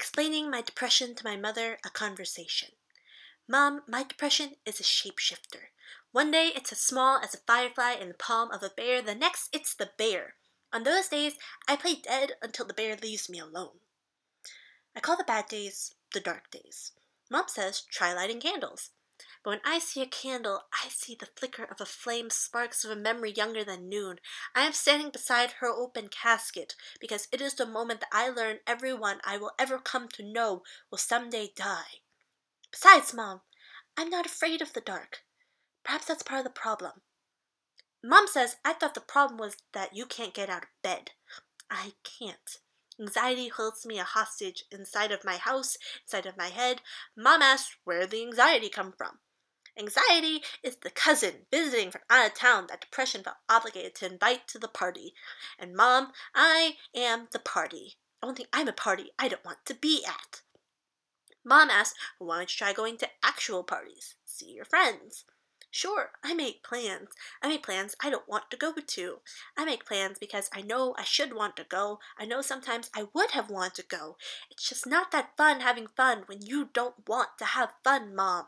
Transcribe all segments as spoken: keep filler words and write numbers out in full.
Explaining my depression to my mother, a conversation. Mom, my depression is a shapeshifter. One day it's as small as a firefly in the palm of a bear, the next it's the bear. On those days, I play dead until the bear leaves me alone. I call the bad days the dark days. Mom says try lighting candles. But when I see a candle, I see the flicker of a flame, sparks of a memory younger than noon. I am standing beside her open casket, because it is the moment that I learn everyone I will ever come to know will someday die. Besides, Mom, I'm not afraid of the dark. Perhaps that's part of the problem. Mom says I thought the problem was that you can't get out of bed. I can't. Anxiety holds me a hostage inside of my house, inside of my head. Mom asks where the anxiety come from. Anxiety is the cousin visiting from out of town that depression felt obligated to invite to the party. And Mom, I am the party. Only I'm a party I don't want to be at. Mom asked, why don't you try going to actual parties? See your friends. Sure, I make plans. I make plans I don't want to go to. I make plans because I know I should want to go. I know sometimes I would have wanted to go. It's just not that fun having fun when you don't want to have fun, Mom.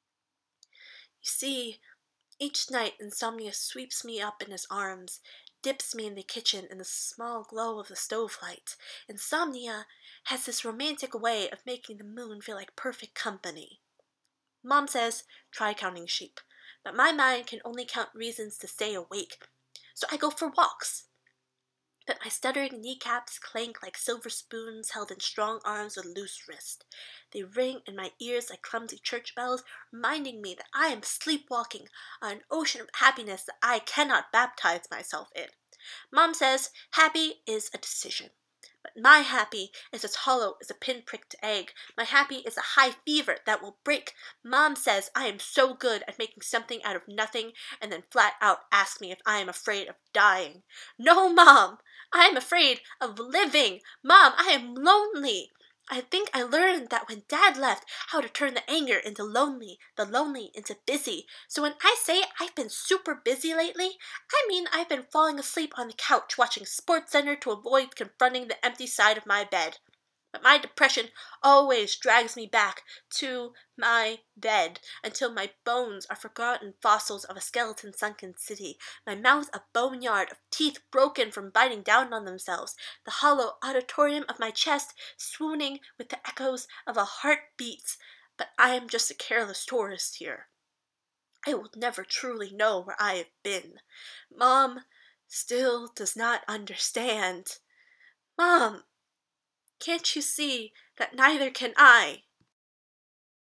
You see, each night insomnia sweeps me up in his arms, dips me in the kitchen in the small glow of the stove light. Insomnia has this romantic way of making the moon feel like perfect company. Mom says, try counting sheep, but my mind can only count reasons to stay awake, so I go for walks. But my stuttering kneecaps clank like silver spoons held in strong arms with loose wrists. They ring in my ears like clumsy church bells, reminding me that I am sleepwalking on an ocean of happiness that I cannot baptize myself in. Mom says happy is a decision. But my happy is as hollow as a pin-pricked egg. My happy is a high fever that will break. Mom says I am so good at making something out of nothing and then flat out asks me if I am afraid of dying. No, Mom! I am afraid of living. Mom, I am lonely. I think I learned that when Dad left, how to turn the anger into lonely, the lonely into busy. So when I say I've been super busy lately, I mean I've been falling asleep on the couch watching SportsCenter to avoid confronting the empty side of my bed. But my depression always drags me back to my bed until my bones are forgotten fossils of a skeleton-sunken city, my mouth a boneyard of teeth broken from biting down on themselves, the hollow auditorium of my chest swooning with the echoes of a heartbeat. But I am just a careless tourist here. I will never truly know where I have been. Mom still does not understand. Mom! Can't you see that neither can I?